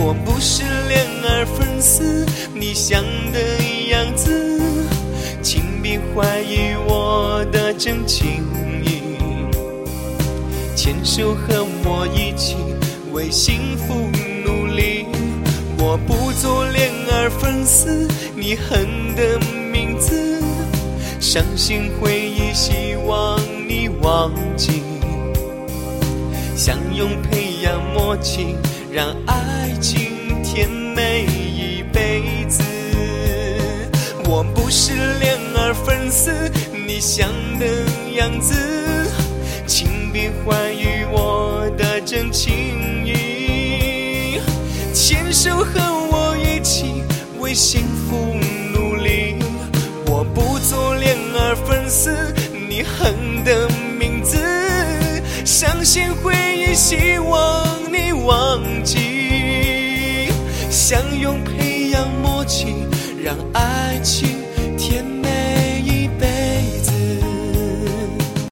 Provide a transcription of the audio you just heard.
我不是恋而粉丝，你想的样子，请别怀疑我的真情意。牵手和我一起为幸福努力，我不做恋而粉丝，你恨的名字，伤心回忆希望你忘记，相拥培养默契，让爱情甜美一辈子。我不是恋而粉丝，你想的样子，请别怀疑我的真情意。牵手和我一起为幸福努力，我不做恋而粉丝，你恨的名字，伤心回忆希望你忘记，相拥培养默契，让爱情